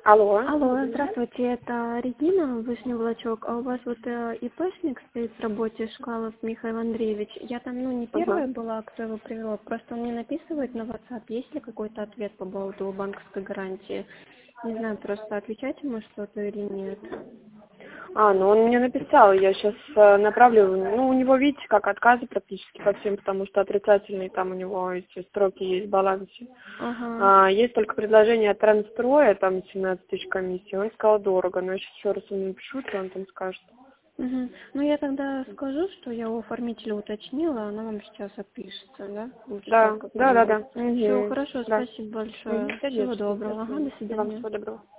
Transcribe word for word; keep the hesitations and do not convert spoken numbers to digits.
Алло. Алло, здравствуйте, это Регина, Вышний Волочок. А у вас вот э, ИПшник стоит в работе, Шкалов Михаил Андреевич. Я там, ну, не первая Ага. была, кто его привела, просто он мне написывает на WhatsApp, есть ли какой-то ответ по поводу банковской гарантии. Не знаю, просто отвечать ему что-то или нет. А, ну он мне написал, я сейчас направлю, ну у него, видите, как отказы практически по всем, потому что отрицательные там у него эти строки есть в балансе. Ага. А, есть только предложение от Трансстроя, там семнадцать тысяч комиссии, он сказал дорого, но я сейчас еще раз ему напишу, то он там скажет. Угу. Ну, я тогда скажу, что я у оформителя уточнила, она вам сейчас отпишется, да? Лучше Да, так, как да, вам да, будет. да. Все, Угу. хорошо, Да. спасибо Угу. большое. Да нет, Всего что, до доброго. Ага, свидания. до И вам свидания. всего доброго.